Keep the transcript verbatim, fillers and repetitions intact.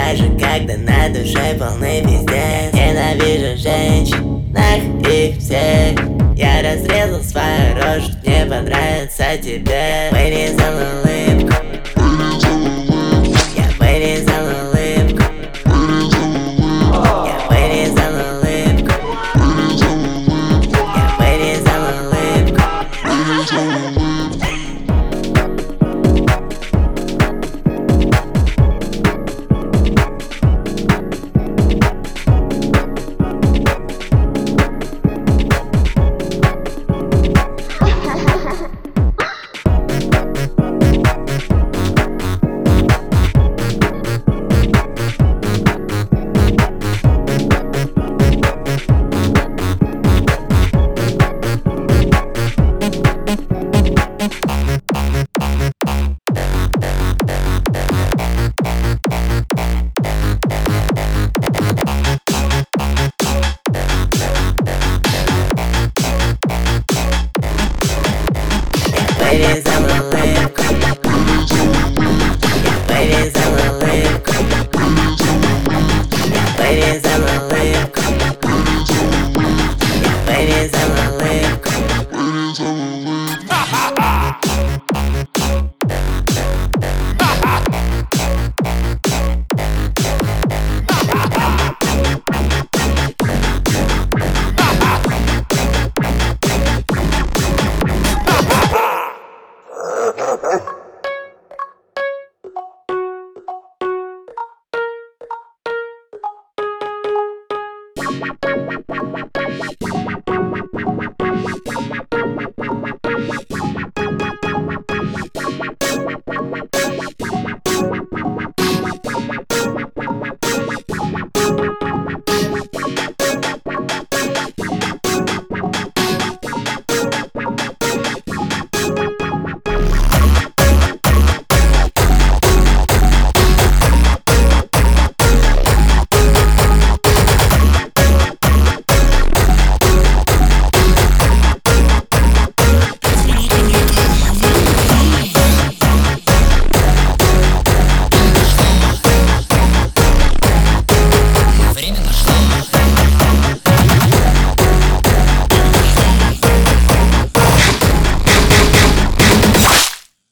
даже когда на душе полный пиздец. Ненавижу женщин, нах их всех. Я разрезал свою рожу, мне понравится тебе. Вырезал улыбку, я вырезал улыбку, я вырезал улыбку, я вырезал улыбку. Вырезал улыбку,